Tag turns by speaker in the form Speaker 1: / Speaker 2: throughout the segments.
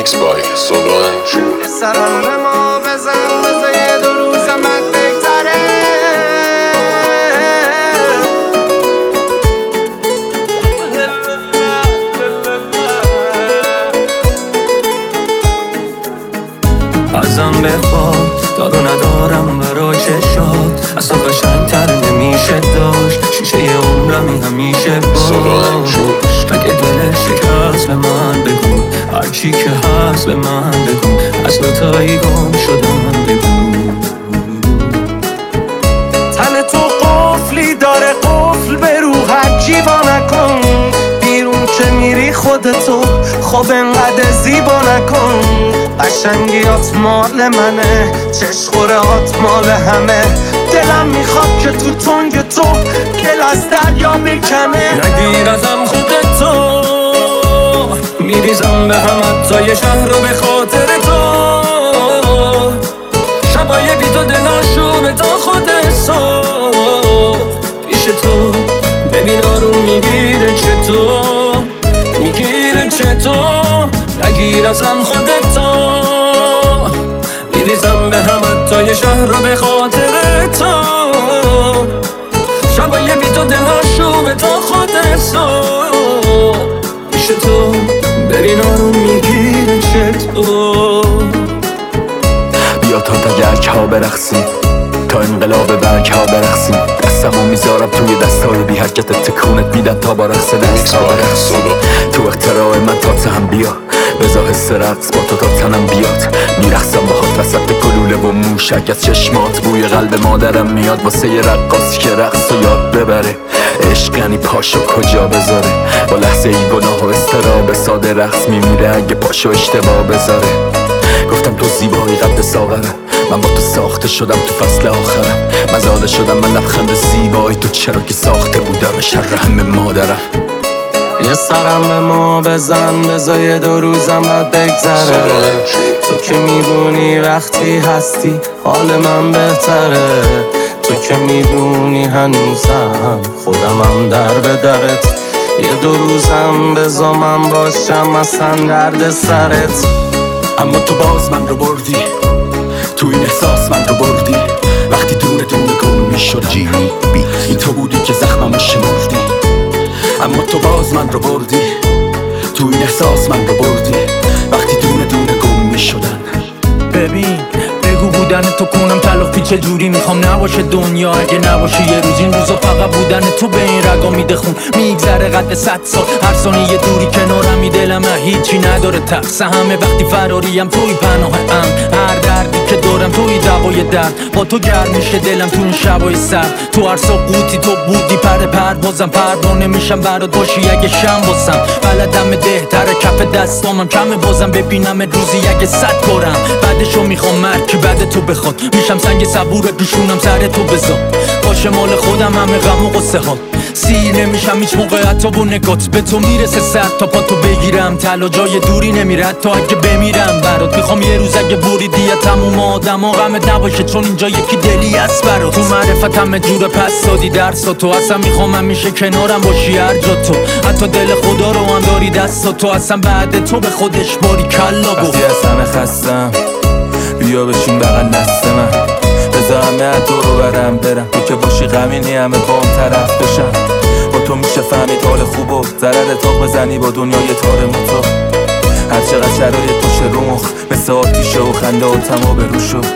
Speaker 1: میکس بای سولو انجور.
Speaker 2: سرم به ما بزن یه دو روزم بد بگذره.
Speaker 3: ازم بخواد دارو ندارم برای چشات، از تو قشنگ‌تر نمیشه داشت. شیشه عمرمی همیشه باش. اگه دلش شکست به من بگو، هرچی که هست به من بگو، از دوتایی گم شدم بگو.
Speaker 2: تن تو قفلی داره، قفل به روحت جیوا نکن. بیرون که میری خودتو خب انقدر زیبا نکن. قشنگیات مال منه، چشخورهات مال همه. دلم میخواد که تو تنگ تو گل از دریا بکنه.
Speaker 3: نگیر ازم خودتو، میریزم به هم حتی یه شهر رو به خاطر تو. شبای بی تو دلاشو به تا خود صبح پیش تو. ببین آروم میگیره چطور، میگیره چطور. نگیر ازم خودتو، میریزم به هم حتی یه شهر رو به خاطر تو. شبای بی تو دلاشو به تا خود صبح پیش تو. ببین آروم میگیره چطور.
Speaker 4: بیا تا تگرک ها برقصیم، تا انقلاب برگ ها برقصیم. دستمو میذارم توی دستای بی حرکت، تکونت میدن تا با رقص دست ها برقصیم. تو اختراع من تا هم بیا، بذار حس رقص با تو تا تنم بیاد. میرقصم باهات وسط گلوله و موشک، از چشمات بوی قلب مادرم میاد. واسه یه رقاصی که رقص و یاد ببره، عشق یعنی پاشو کجا بذاره. با لحظه ای گناه و استراب ساده رقص میمیره اگه پاشو اشتباه بذاره. گفتم تو زیبایی قد ساغرم، من با تو ساخته شدم تو فصل آخرم. مزاده شدم من لبخند زیبایی تو، چرا که ساخته بودم شر همه مادرم.
Speaker 2: یه سرم به ما بزن بذار یه دو روزم بد بگذره. تو که میدونی وقتی هستی حال من بهتره. تو که میدونی هنوزم خودمم در به درت. یه دو روزم بذار من باشم اصلا درد سرت.
Speaker 4: اما تو باز من رو بردی، تو این احساس من رو بردی. وقتی دونه دونه گم میشدم این تو بودی که زخممو شمردی. اما تو باز من رو بردی، تو این احساس من رو بردی. وقتی دونه دونه گم میشدن.
Speaker 5: ببین بگو بودن تو کنم تلافی چجوری میخوام نباشه دنیا اگه نباشه یه روز. این روزا فقط بودن تو به این رگا میده خون، میگذره قد 100 سال. هر ثانیه یه دوری کنارم دلم هیچی نداره ترس. همه وقتی فراریم توی پناهم، هر دردی که دارم توی دوای درد. با تو گرم میشه دلم تو این شبای سرد. تو هر ساقوتی تو بودی پر بازم پروانه میشم برات باشی اگه شم باسم. بلدم بهتره کف دستامم کمه بازم ببینم روزی اگه 100 بارم. بعدشو میخوام مرکی بعد تو بخواد، میشم سنگ صبور دوشونم سر تو بذار. باشه مال خودم همه غم و قصه ها، سیر نمیشم هیچ موقع حتی با نگات. به تو میرسه سر تا پا تو بگیرم، تلا جای دوری نمیره تا اگه بمیرم برات. میخوام یه روز اگه بریدی تموم آدم ها غمت نباشه، چون اینجا یکی دلی هست برات. تو معرفت همه جور پس دادی درس تو، اصلا میخوام همیشه کنارم باشی هر جا تو. حتی دل خدا رو هم داری دست تو، اصلا بعد تو به خودش باری کلا گفت.
Speaker 6: وقتی از همه خستم بیا بشین بغل دست من، بذار همه تو رو برم تو که باشی غمینی همه با هم طرف بشن. با تو میشه فهمید حال خوب و ضرر تاق بزنی با دنیای تار موتا. هر چقدر شرایط باشه رو مخ مثل آتیشه و خنده و تما به رو شد.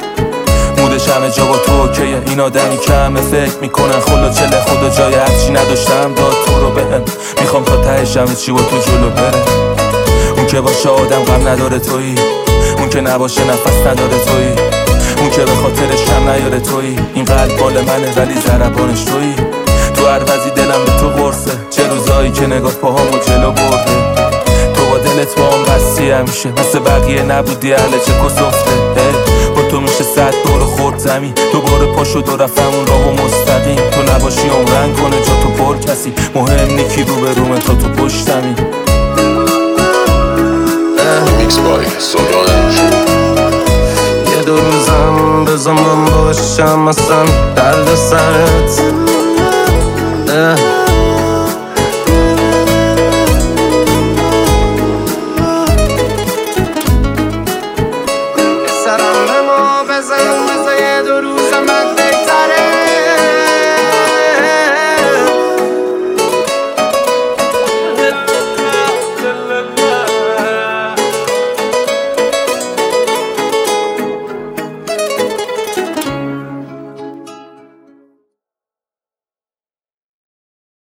Speaker 6: مودش همه جا با تو اوکیه، این آدمی که همه فکر میکنن خلا چله خدا جای هرچی نداشتم داد تو رو بهم. میخوام تا تهش همه چی با تو جلو بره. اون که باشه آدم غم نداره تویی، اون که نباشه نفس نداره تویی، اون که به خاطرش کم نیاره تویی. این قلب بال منه ولی ضربانش تویی. تو هر وضعی دلم به تو قرصه، چه روزایی که نگاه پاهامو جلو برده. تو با دلت با هم بستی همیشه، مثل بقیه نبودی اهل چه کسفته. با تو میشه 100 دور خورد زمین، دوباره پاشو دو رفت همون راهو مستقیم. تو نباشی عمرن کنه جا تو پر کسی، مهم نیکی رو به رومه تا تو پشتمی.
Speaker 1: میکس بای سولو انجور.
Speaker 2: یه دو روزم بذار من باشم اصلا درد سرت.